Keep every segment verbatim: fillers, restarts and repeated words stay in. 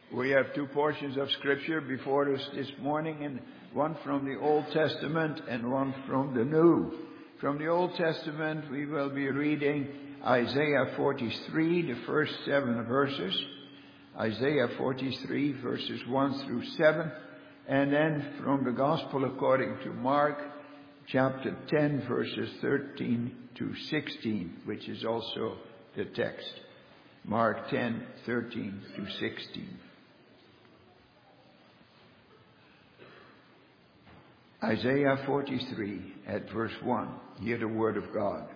We have two portions of Scripture before us this morning, and one from the Old Testament and one from the New. From the Old Testament, we will be reading Isaiah forty-three, the first seven verses. Isaiah forty-three, verses one through seven. And then from the Gospel according to Mark, chapter ten, verses thirteen to sixteen, which is also the text. Mark ten, thirteen to sixteen. Isaiah forty-three at verse one. Hear the word of God.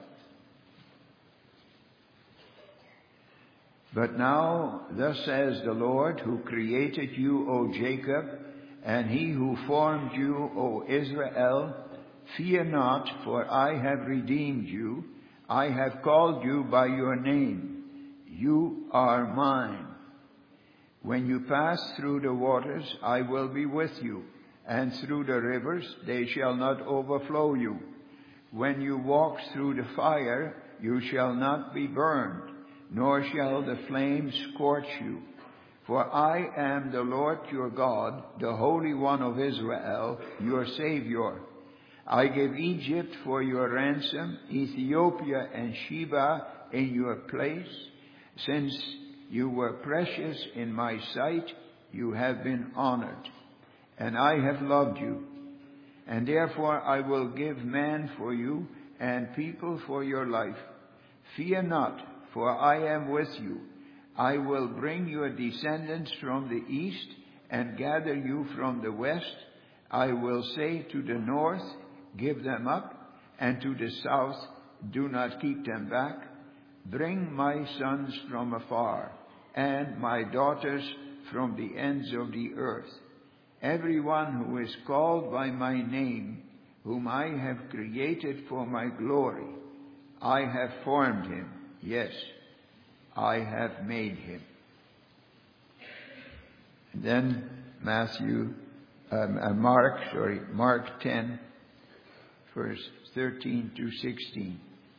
But now, thus says the Lord, who created you, O Jacob, and he who formed you, O Israel, fear not, for I have redeemed you. I have called you by your name. You are mine. When you pass through the waters, I will be with you. And through the rivers, they shall not overflow you. When you walk through the fire, you shall not be burned, nor shall the flames scorch you. For I am the Lord your God, the Holy One of Israel, your Savior. I gave Egypt for your ransom, Ethiopia and Sheba in your place. Since you were precious in my sight, you have been honored. And I have loved you. And therefore I will give man for you and people for your life. Fear not, for I am with you. I will bring your descendants from the east and gather you from the west. I will say to the north, give them up, and to the south, do not keep them back. Bring my sons from afar, and my daughters from the ends of the earth. Everyone who is called by my name, whom I have created for my glory, I have formed him. Yes, I have made him. And then Matthew, um, uh, Mark, sorry, Mark ten, verse thirteen to sixteen.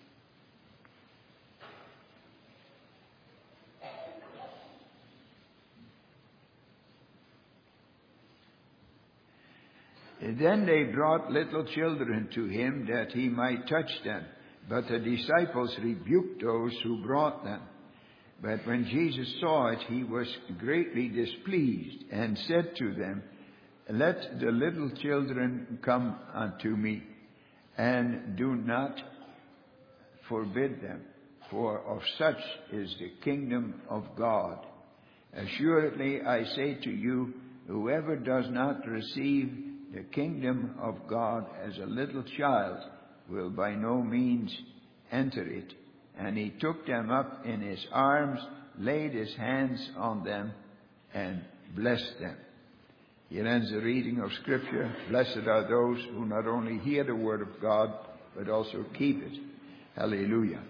Then they brought little children to him that he might touch them. But the disciples rebuked those who brought them. But when Jesus saw it, he was greatly displeased and said to them, let the little children come unto me, and do not forbid them, for of such is the kingdom of God. Assuredly, I say to you, whoever does not receive the kingdom of God as a little child will by no means enter it. And he took them up in his arms, laid his hands on them, and blessed them. Here ends the reading of Scripture. Blessed are those who not only hear the word of God, but also keep it. Hallelujah.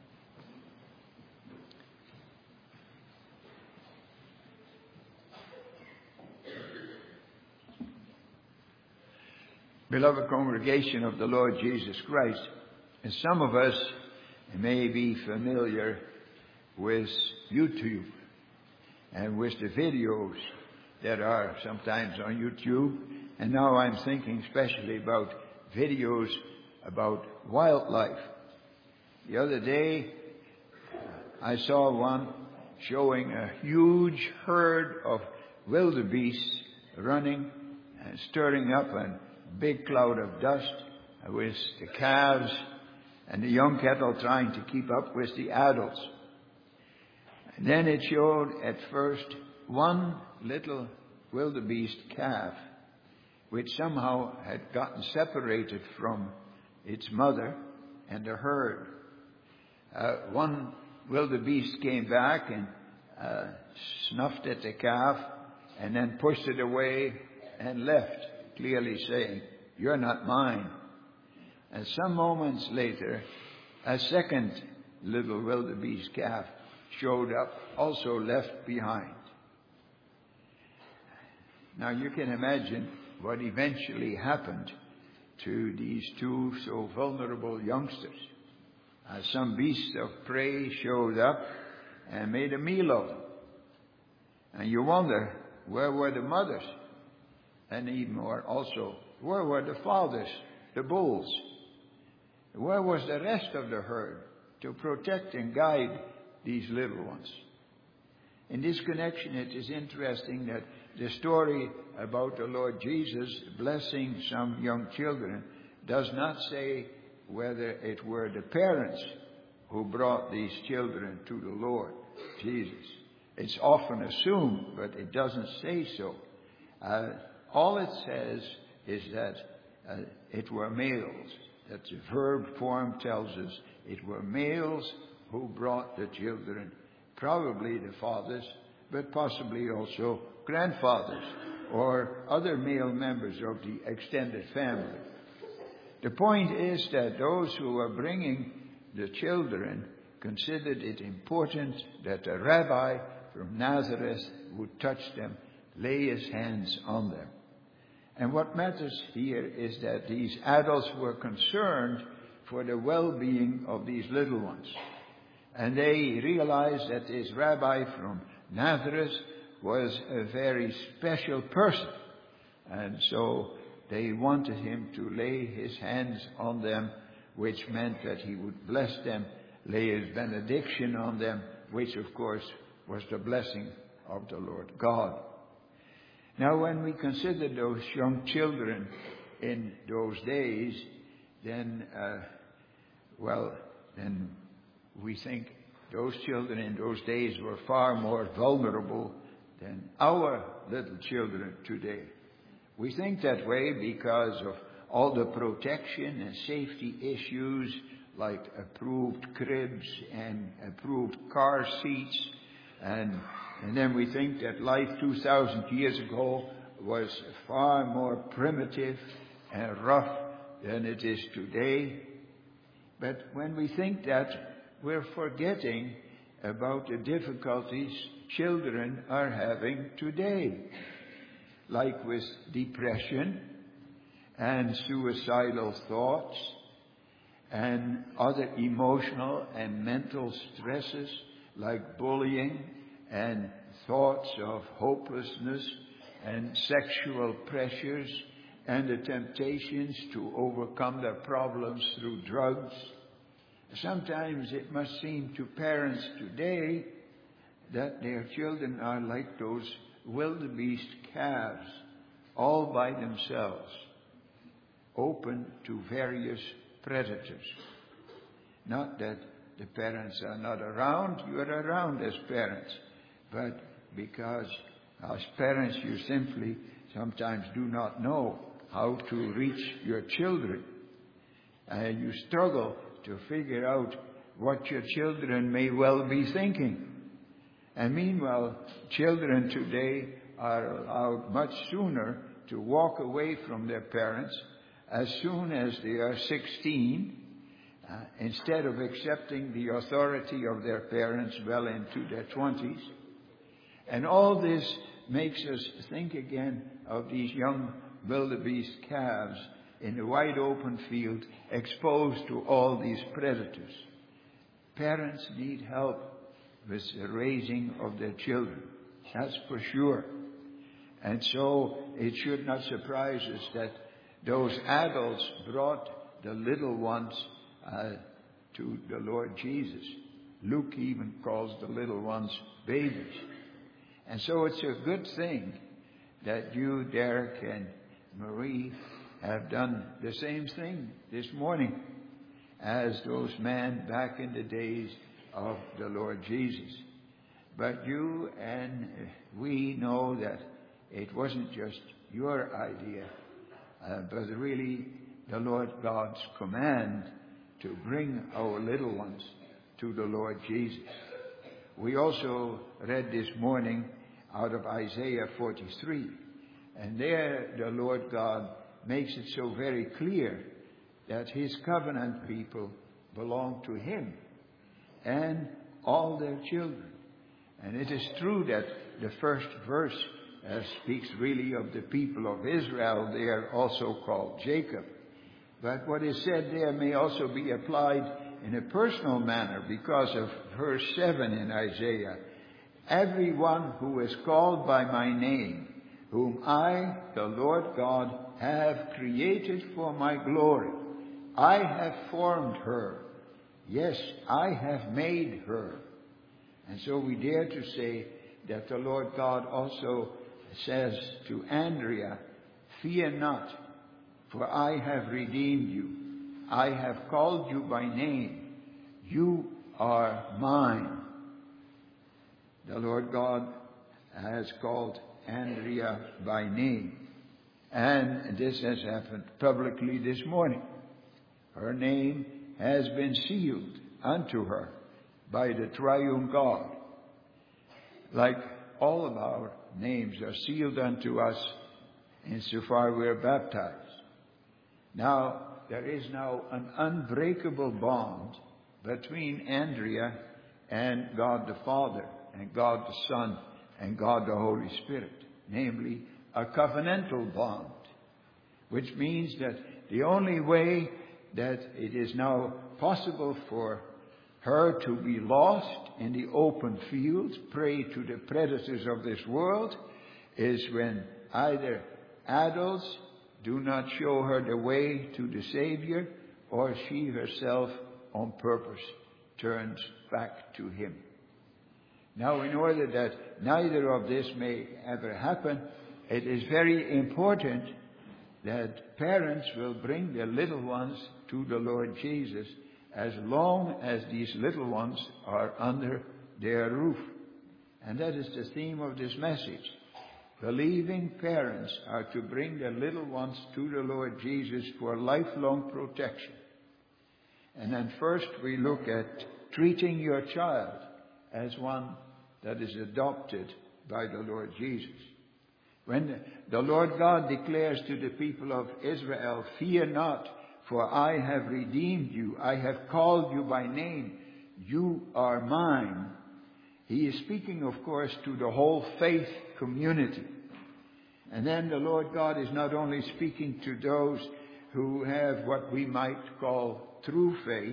Beloved congregation of the Lord Jesus Christ, and some of us may be familiar with YouTube and with the videos that are sometimes on YouTube. And now I'm thinking especially about videos about wildlife. The other day, I saw one showing a huge herd of wildebeest running and stirring up a big cloud of dust with the calves and the young cattle trying to keep up with the adults. And then it showed at first one little wildebeest calf which somehow had gotten separated from its mother and the herd. Uh, one wildebeest came back and uh, snuffed at the calf and then pushed it away and left, clearly saying, you're not mine. And some moments later, a second little wildebeest calf showed up, also left behind. Now you can imagine what eventually happened to these two so vulnerable youngsters. Uh, some beast of prey showed up and made a meal of them. And you wonder, where were the mothers? And even more also, where were the fathers, the bulls? Where was the rest of the herd to protect and guide these little ones? In this connection, it is interesting that the story about the Lord Jesus blessing some young children does not say whether it were the parents who brought these children to the Lord Jesus. It's often assumed, but it doesn't say so. Uh, all it says is that uh, it were males. That the verb form tells us it were males who brought the children, probably the fathers, but possibly also grandfathers or other male members of the extended family. The point is that those who were bringing the children considered it important that a rabbi from Nazareth would touch them, lay his hands on them. And what matters here is that these adults were concerned for the well-being of these little ones. And they realized that this rabbi from Nazareth was a very special person. And so they wanted him to lay his hands on them, which meant that he would bless them, lay his benediction on them, which of course was the blessing of the Lord God. Now when we consider those young children in those days, then, uh, well, then we think those children in those days were far more vulnerable than our little children today. We think that way because of all the protection and safety issues like approved cribs and approved car seats. And, and then we think that life two thousand years ago was far more primitive and rough than it is today. But when we think that, we're forgetting about the difficulties children are having today, like with depression and suicidal thoughts and other emotional and mental stresses like bullying and thoughts of hopelessness and sexual pressures and the temptations to overcome their problems through drugs. Sometimes it must seem to parents today that their children are like those wildebeest calves, all by themselves, open to various predators. Not that the parents are not around, you are around as parents, but because as parents you simply sometimes do not know how to reach your children. And you struggle to figure out what your children may well be thinking. And meanwhile, children today are allowed much sooner to walk away from their parents as soon as they are sixteen, uh, instead of accepting the authority of their parents well into their twenties. And all this makes us think again of these young wildebeest calves in the wide open field, exposed to all these predators. Parents need help with the raising of their children. That's for sure. And so it should not surprise us that those adults brought the little ones uh, to the Lord Jesus. Luke even calls the little ones babies. And so it's a good thing that you, Derek, and Marie have done the same thing this morning as those men back in the days of the Lord Jesus. But you and we know that it wasn't just your idea, uh, but really the Lord God's command to bring our little ones to the Lord Jesus. We also read this morning out of Isaiah forty-three, and there the Lord God makes it so very clear that his covenant people belong to him and all their children. And it is true that the first verse uh, speaks really of the people of Israel. They are also called Jacob. But what is said there may also be applied in a personal manner because of verse seven in Isaiah. everyone who is called by my name, whom I, the Lord God, have created for my glory. I have formed her. Yes, I have made her. And so we dare to say that the Lord God also says to Andrea, fear not, for I have redeemed you. I have called you by name. You are mine. The Lord God has called Andrea by name. And this has happened publicly this morning. Her name has been sealed unto her by the triune God. Like all of our names are sealed unto us insofar we are baptized. Now, there is now an unbreakable bond between Andrea and God the Father and God the Son and God the Holy Spirit, namely a covenantal bond, which means that the only way that it is now possible for her to be lost in the open fields, prey to the predators of this world, is when either adults do not show her the way to the Savior, or she herself on purpose turns back to Him. Now, in order that neither of this may ever happen, it is very important that parents will bring their little ones to the Lord Jesus as long as these little ones are under their roof. And that is the theme of this message. Believing parents are to bring their little ones to the Lord Jesus for lifelong protection. And then first we look at treating your child as one that is adopted by the Lord Jesus. When the Lord God declares to the people of Israel, fear not, for I have redeemed you. I have called you by name. You are mine. He is speaking, of course, to the whole faith community. And then the Lord God is not only speaking to those who have what we might call true faith.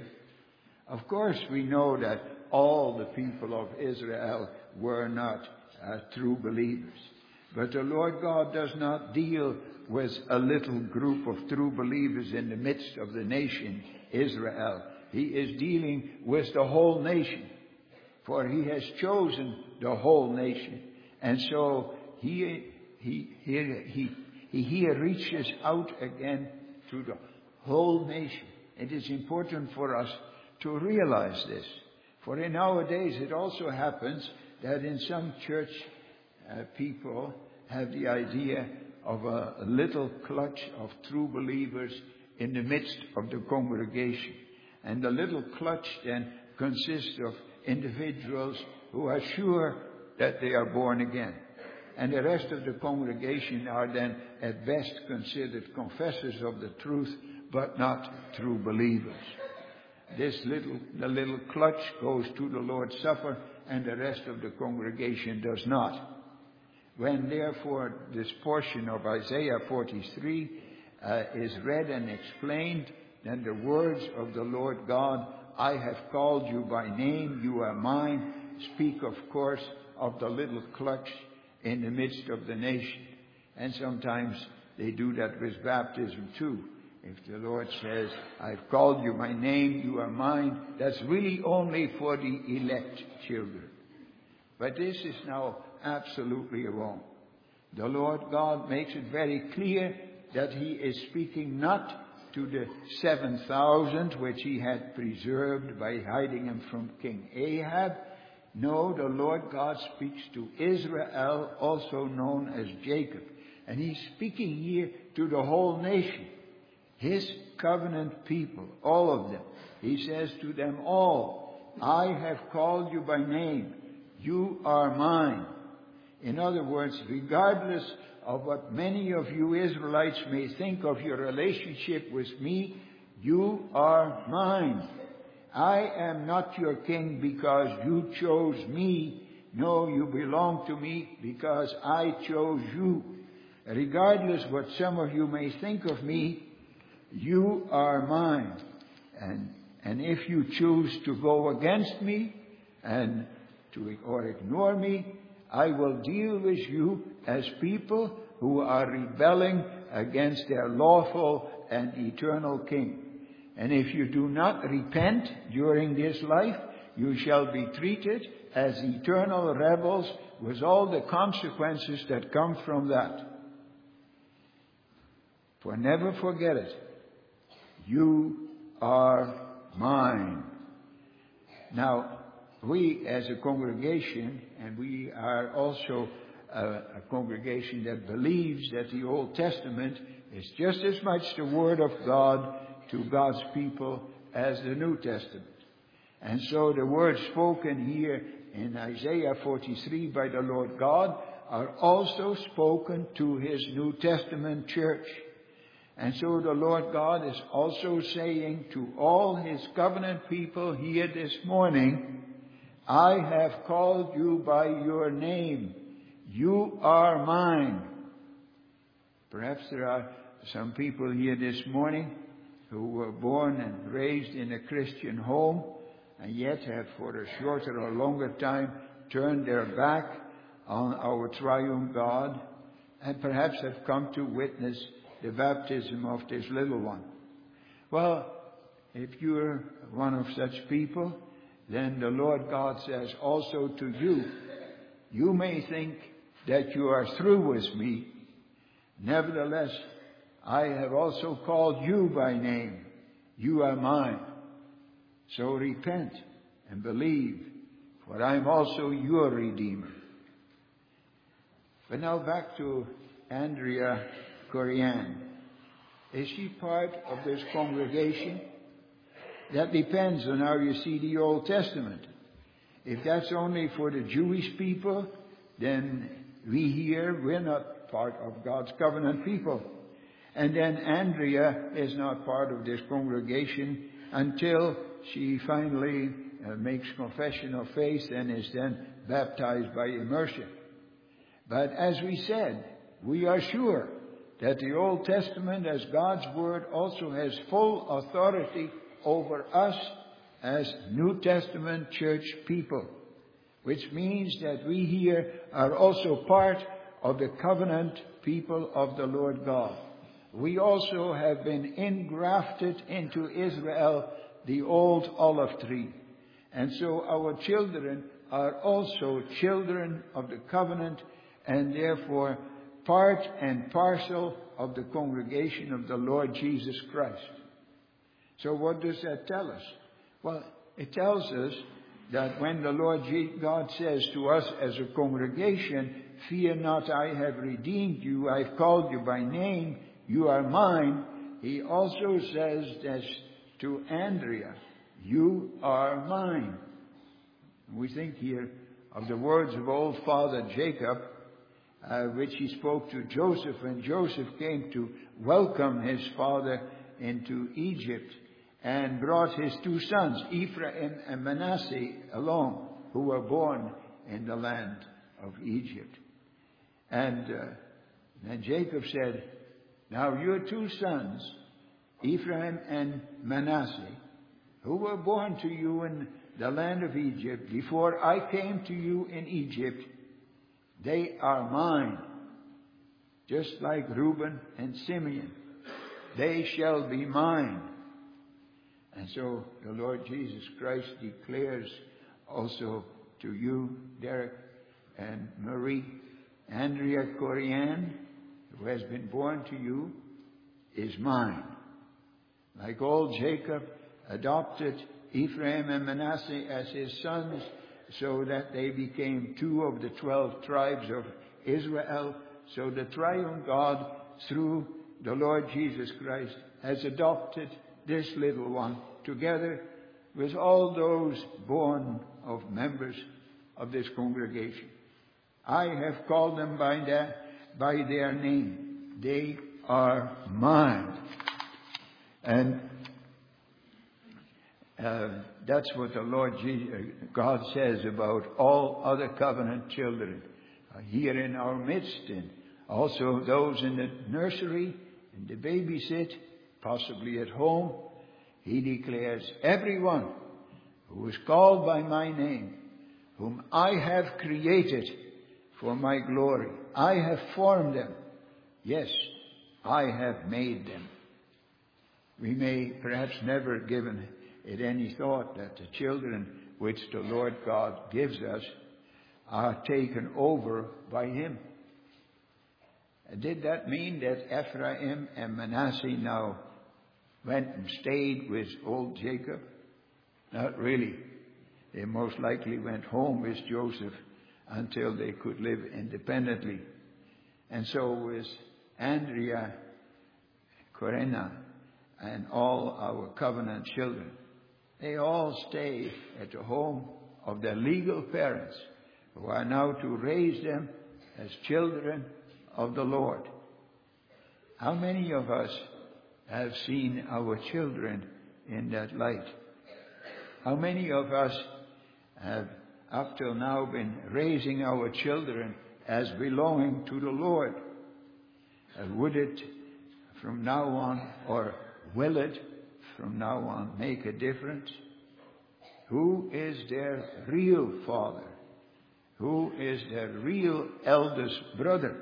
Of course, we know that all the people of Israel were not uh, true believers. But the Lord God does not deal with a little group of true believers in the midst of the nation, Israel. He is dealing with the whole nation. For He has chosen the whole nation. And so He, he, he, he, he here reaches out again to the whole nation. It is important for us to realize this. For in nowadays it also happens that in some church uh, people have the idea of a, a little clutch of true believers in the midst of the congregation. And the little clutch then consists of individuals who are sure that they are born again. And the rest of the congregation are then at best considered confessors of the truth, but not true believers. This little, the little clutch goes to the Lord's Supper, and the rest of the congregation does not. When therefore this portion of Isaiah forty-three uh, is read and explained, then the words of the Lord God, I have called you by name, you are mine, speak of course of the little clutch in the midst of the nation. And sometimes they do that with baptism too. If the Lord says, I've called you by name, you are mine, that's really only for the elect children. But this is now absolutely wrong. The Lord God makes it very clear that He is speaking not to the seven thousand which He had preserved by hiding them from King Ahab. No, the Lord God speaks to Israel, also known as Jacob. And He's speaking here to the whole nation. His covenant people, all of them. He says to them all, I have called you by name. You are mine. In other words, regardless of what many of you Israelites may think of your relationship with me, you are mine. I am not your king because you chose me. No, you belong to me because I chose you. Regardless what some of you may think of me, you are mine. And, and if you choose to go against me and to or ignore me, I will deal with you as people who are rebelling against their lawful and eternal King. And if you do not repent during this life, you shall be treated as eternal rebels with all the consequences that come from that. For never forget it. You are mine. Now, we as a congregation, and we are also a, a congregation that believes that the Old Testament is just as much the Word of God to God's people as the New Testament. And so the words spoken here in Isaiah forty-three by the Lord God are also spoken to His New Testament church. And so the Lord God is also saying to all His covenant people here this morning, I have called you by your name. You are mine. Perhaps there are some people here this morning who were born and raised in a Christian home and yet have for a shorter or longer time turned their back on our triune God and perhaps have come to witness the baptism of this little one. Well, if you're one of such people, then the Lord God says also to you, you may think that you are through with me. Nevertheless, I have also called you by name. You are mine. So repent and believe, for I am also your Redeemer. But now back to Andrea Corian. Is she part of this congregation? That depends on how you see the Old Testament. If that's only for the Jewish people, then we here, we're not part of God's covenant people. And then Andrea is not part of this congregation until she finally uh, makes confession of faith and is then baptized by immersion. But as we said, we are sure that the Old Testament as God's Word also has full authority over us as New Testament church people, which means that we here are also part of the covenant people of the Lord God. We also have been engrafted into Israel, the old olive tree. And so our children are also children of the covenant and therefore part and parcel of the congregation of the Lord Jesus Christ. So what does that tell us? Well, it tells us that when the Lord God says to us as a congregation, fear not, I have redeemed you, I've called you by name, you are mine, He also says this to Andrea, you are mine. We think here of the words of old father Jacob, Uh, which he spoke to Joseph when Joseph came to welcome his father into Egypt and brought his two sons, Ephraim and Manasseh, along, who were born in the land of Egypt. And uh, then Jacob said, now your two sons, Ephraim and Manasseh, who were born to you in the land of Egypt, before I came to you in Egypt, they are mine, just like Reuben and Simeon. They shall be mine. And so the Lord Jesus Christ declares also to you, Derek and Marie, Andrea Corian, who has been born to you, is mine. Like old Jacob adopted Ephraim and Manasseh as his sons, so that they became two of the twelve tribes of Israel. So the triune God, through the Lord Jesus Christ, has adopted this little one together with all those born of members of this congregation. I have called them by their, by their name. They are mine. And Uh, that's what the Lord Jesus, God says about all other covenant children uh, here in our midst, and also those in the nursery, in the babysit, possibly at home. He declares, everyone who is called by my name, whom I have created for my glory. I have formed them. Yes, I have made them. We may perhaps never have given it any thought that the children which the Lord God gives us are taken over by Him. Did that mean that Ephraim and Manasseh now went and stayed with old Jacob? Not really. They most likely went home with Joseph until they could live independently. And so with Andrea, Corinna, and all our covenant children, they all stay at the home of their legal parents, who are now to raise them as children of the Lord. How many of us have seen our children in that light? How many of us have up till now been raising our children as belonging to the Lord? Uh, would it from now on, or will it from now on, make a difference? Who is their real father? Who is their real eldest brother?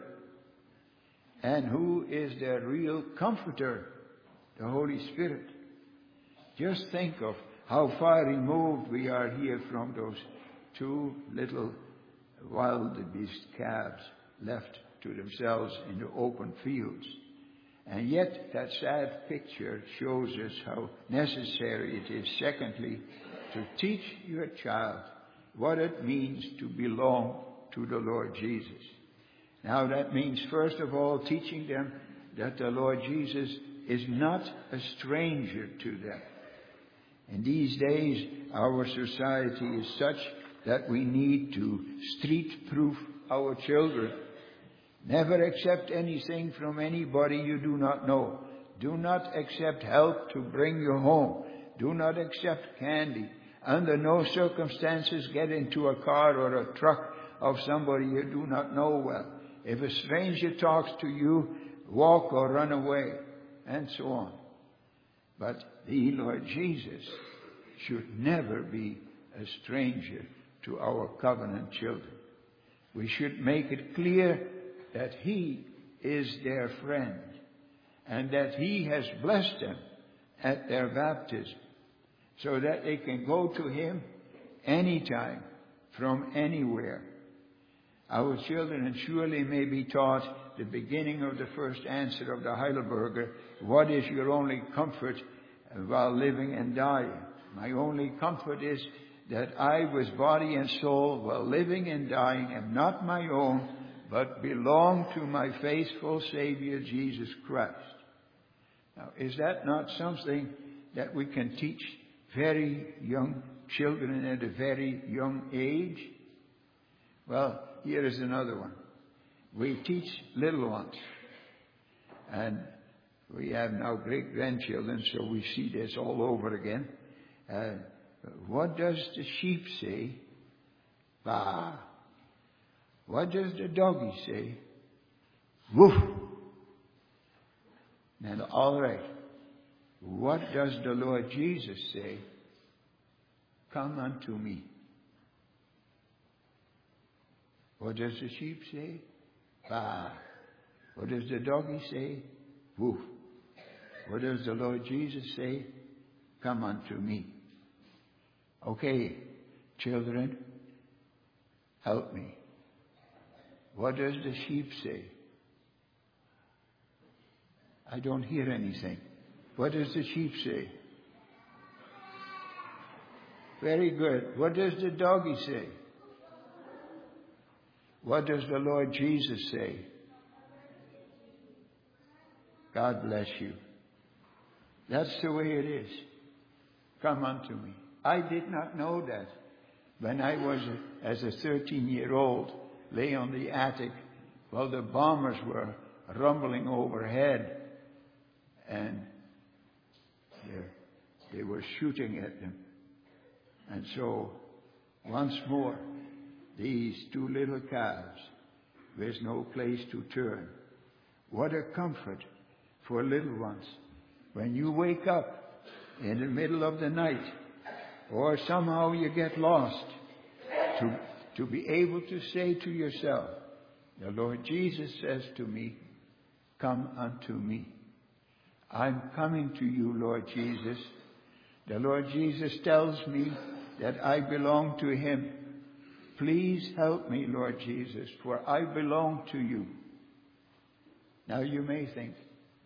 And who is their real comforter? The Holy Spirit. Just think of how far removed we are here from those two little wild beast calves left to themselves in the open fields. And yet that sad picture shows us how necessary it is, secondly, to teach your child what it means to belong to the Lord Jesus. Now that means, first of all, teaching them that the Lord Jesus is not a stranger to them. In these days, our society is such that we need to street-proof our children. Never accept anything from anybody you do not know. Do not accept help to bring you home. Do not accept candy. Under no circumstances get into a car or a truck of somebody you do not know well. If a stranger talks to you, walk or run away, and so on. But the Lord Jesus should never be a stranger to our covenant children. We should make it clear that He is their friend and that He has blessed them at their baptism so that they can go to Him anytime, from anywhere. Our children surely may be taught the beginning of the first answer of the Heidelberger, what is your only comfort while living and dying? My only comfort is that I, with body and soul, while living and dying, am not my own, but belong to my faithful Savior, Jesus Christ. Now, is that not something that we can teach very young children at a very young age? Well, here is another one. We teach little ones. And we have now great-grandchildren, so we see this all over again. Uh, what does the sheep say? Bah. What does the doggy say? Woof. Now, all right. What does the Lord Jesus say? Come unto me. What does the sheep say? Bah. What does the doggy say? Woof. What does the Lord Jesus say? Come unto me. Okay, children, help me. What does the sheep say? I don't hear anything. What does the sheep say? Very good. What does the doggy say? What does the Lord Jesus say? God bless you. That's the way it is. Come unto me. I did not know that when I was, a, as a thirteen-year-old, lay on the attic while the bombers were rumbling overhead and they were shooting at them. And so, once more, these two little calves, with no place to turn. What a comfort for little ones. When you wake up in the middle of the night, or somehow you get lost, to, to be able to say to yourself, the Lord Jesus says to me, come unto me. I'm coming to you, Lord Jesus. The Lord Jesus tells me that I belong to him. Please help me, Lord Jesus, for I belong to you. Now you may think,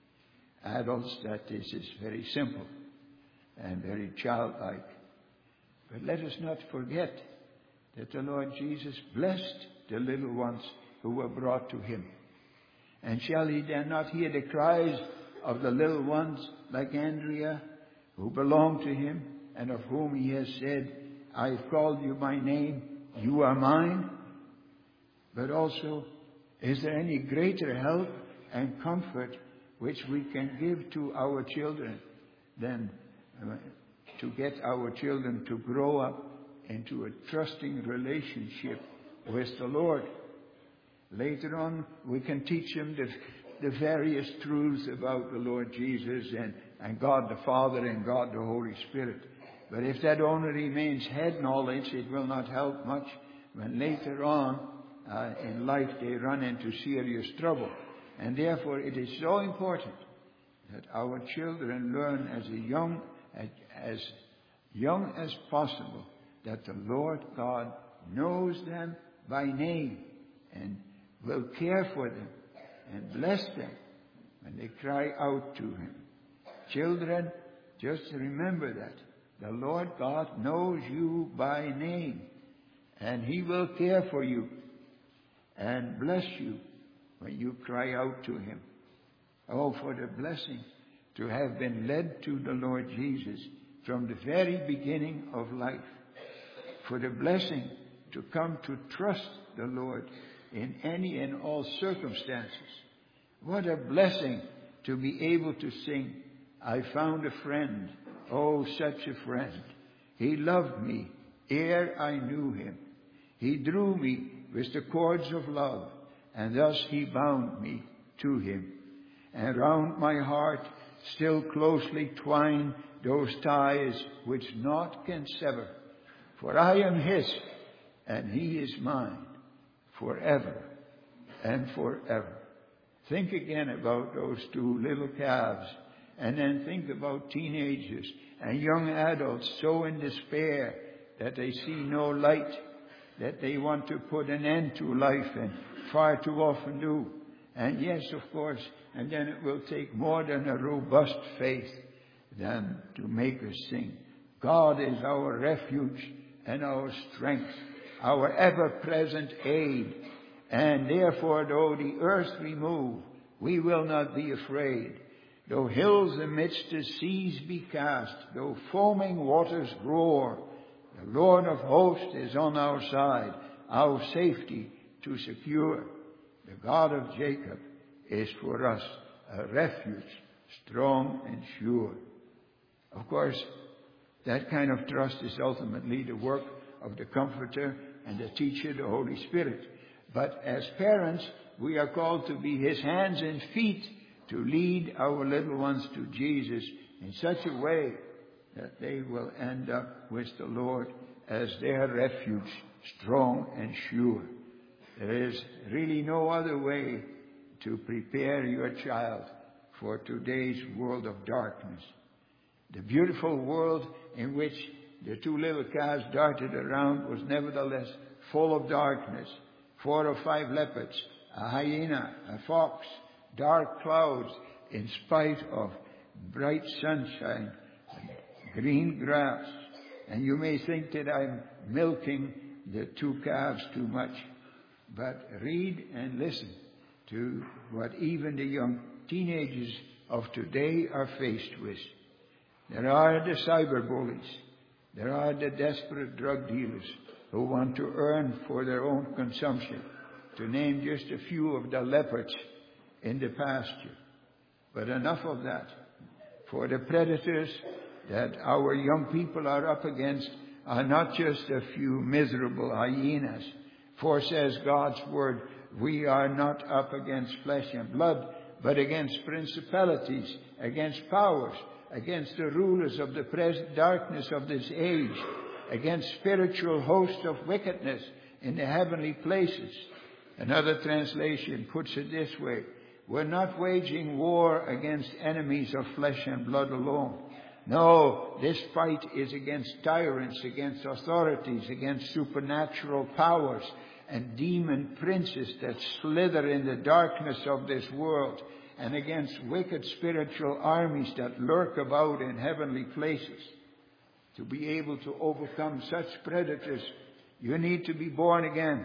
adults, that this is very simple and very childlike. But let us not forget that the Lord Jesus blessed the little ones who were brought to him. And shall he then not hear the cries of the little ones like Andrea, who belong to him, and of whom he has said, I've called you by name, you are mine? But also, is there any greater help and comfort which we can give to our children than uh, to get our children to grow up into a trusting relationship with the Lord? Later on, we can teach them the, the various truths about the Lord Jesus and, and God the Father and God the Holy Spirit. But if that only remains head knowledge, it will not help much when later on uh, in life they run into serious trouble. And therefore it is so important that our children learn as a young, as, as young as possible that the Lord God knows them by name and will care for them and bless them when they cry out to him. Children, just remember that. The Lord God knows you by name, and he will care for you and bless you when you cry out to him. Oh, for the blessing to have been led to the Lord Jesus from the very beginning of life. For the blessing to come to trust the Lord in any and all circumstances. What a blessing to be able to sing, I found a friend, oh, such a friend. He loved me ere I knew him. He drew me with the cords of love, and thus he bound me to him. And round my heart still closely twine those ties which naught can sever. For I am his, and he is mine, forever and forever. Think again about those two little calves, and then think about teenagers and young adults so in despair that they see no light, that they want to put an end to life, and far too often do. And yes, of course, and then it will take more than a robust faith than to make us sing, God is our refuge and our strength, our ever-present aid. And therefore, though the earth remove, we will not be afraid. Though hills amidst the seas be cast, though foaming waters roar, the Lord of hosts is on our side, our safety to secure. The God of Jacob is for us a refuge, strong and sure. Of course, that kind of trust is ultimately the work of the Comforter and the Teacher, the Holy Spirit. But as parents, we are called to be his hands and feet to lead our little ones to Jesus in such a way that they will end up with the Lord as their refuge, strong and sure. There is really no other way to prepare your child for today's world of darkness. The beautiful world in which the two little calves darted around was nevertheless full of darkness. Four or five leopards, a hyena, a fox, dark clouds in spite of bright sunshine, green grass. And you may think that I'm milking the two calves too much. But read and listen to what even the young teenagers of today are faced with. There are the cyber bullies. There are the desperate drug dealers who want to earn for their own consumption, to name just a few of the leopards in the pasture. But enough of that. For the predators that our young people are up against are not just a few miserable hyenas. For, says God's word, we are not up against flesh and blood, but against principalities, against powers, against the rulers of the present darkness of this age, against spiritual hosts of wickedness in the heavenly places. Another translation puts it this way: we're not waging war against enemies of flesh and blood alone. No, this fight is against tyrants, against authorities, against supernatural powers and demon princes that slither in the darkness of this world, and against wicked spiritual armies that lurk about in heavenly places. To be able to overcome such predators, you need to be born again.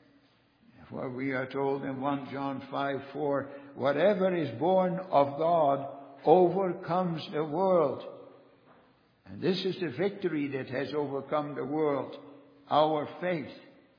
For we are told in First John five four, whatever is born of God overcomes the world. And this is the victory that has overcome the world, our faith.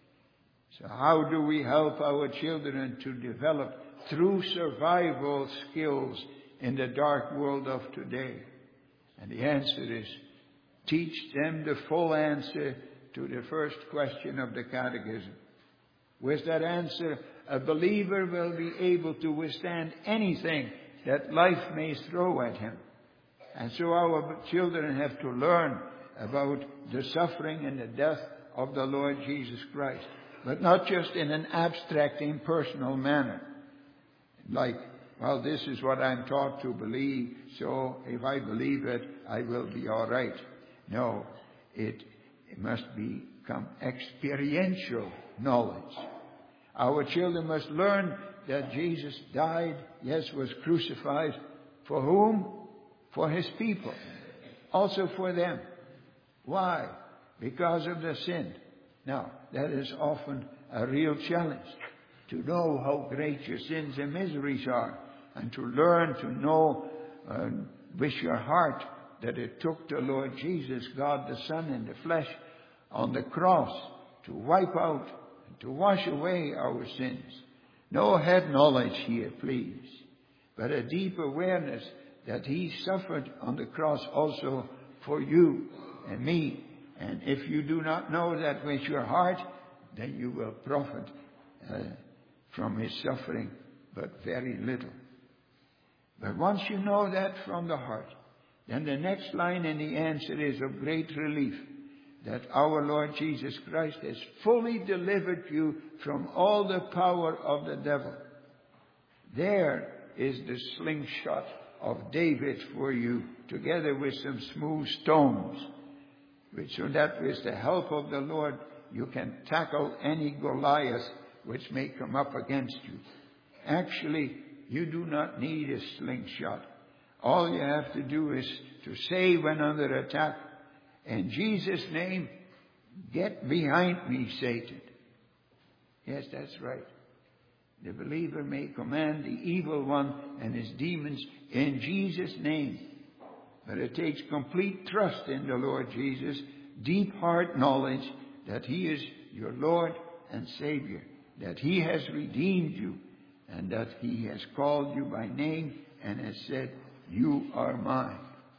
So how do we help our children to develop true survival skills in the dark world of today? And the answer is, teach them the full answer to the first question of the catechism. With that answer, a believer will be able to withstand anything that life may throw at him. And so our children have to learn about the suffering and the death of the Lord Jesus Christ. But not just in an abstract, impersonal manner. Like, well, this is what I'm taught to believe, so if I believe it, I will be all right. No, it, it must become experiential knowledge. Our children must learn that Jesus died, yes, was crucified. For whom? For His people. Also for them. Why? Because of the sin. Now, that is often a real challenge. To know how great your sins and miseries are. And to learn to know uh, with your heart that it took the Lord Jesus, God the Son in the flesh, on the cross to wipe out and to wash away our sins. No head knowledge here, please, but a deep awareness that He suffered on the cross also for you and me. And if you do not know that with your heart, then you will profit uh, from His suffering, but very little. But once you know that from the heart, then the next line in the answer is of great relief, that our Lord Jesus Christ has fully delivered you from all the power of the devil. There is the slingshot of David for you, together with some smooth stones, which so that with the help of the Lord you can tackle any Goliath which may come up against you. Actually, you do not need a slingshot. All you have to do is to say when under attack, in Jesus' name, get behind me, Satan. Yes, that's right. The believer may command the evil one and his demons in Jesus' name. But it takes complete trust in the Lord Jesus, deep heart knowledge that He is your Lord and Savior, that He has redeemed you, and that He has called you by name and has said, you are mine.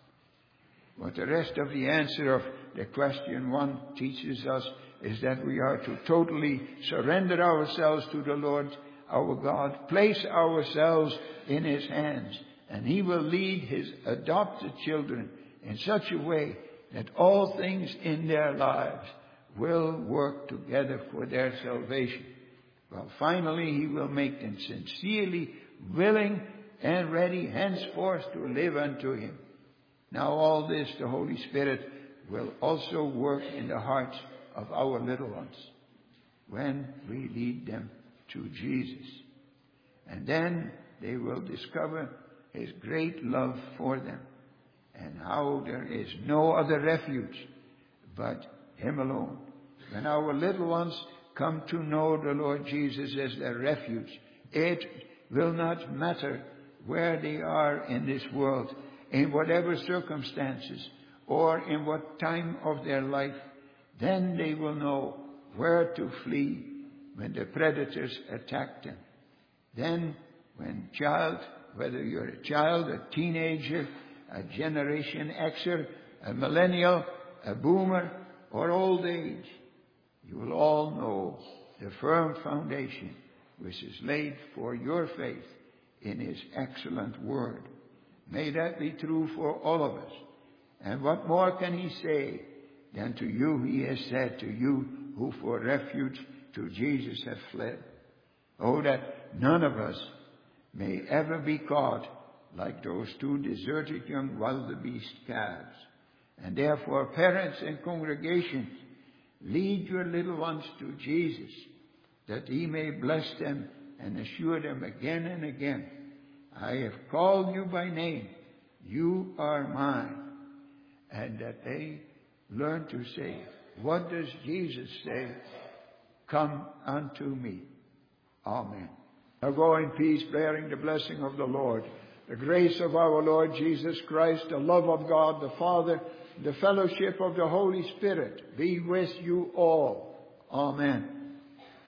What the rest of the answer of the question one teaches us is that we are to totally surrender ourselves to the Lord our God, place ourselves in His hands, and He will lead His adopted children in such a way that all things in their lives will work together for their salvation. Well, finally, He will make them sincerely willing and ready henceforth to live unto Him. Now all this, the Holy Spirit will also work in the hearts of our little ones when we lead them to Jesus. And then they will discover His great love for them and how there is no other refuge but Him alone. When our little ones come to know the Lord Jesus as their refuge, it will not matter where they are in this world, in whatever circumstances or in what time of their life. Then they will know where to flee when the predators attack them. Then when child, whether you're a child, a teenager, a Generation Xer, a millennial, a boomer, or old age, you will all know the firm foundation which is laid for your faith in His excellent Word. May that be true for all of us. And what more can He say than to you he has said, to you who for refuge to Jesus have fled. Oh, that none of us may ever be caught like those two deserted young wildebeest calves. And therefore, parents and congregations, lead your little ones to Jesus, that he may bless them and assure them again and again, I have called you by name, you are mine. And that they learn to say, what does Jesus say? Come unto me. Amen. Now go in peace, bearing the blessing of the Lord. The grace of our Lord Jesus Christ, the love of God the Father, the fellowship of the Holy Spirit be with you all. Amen.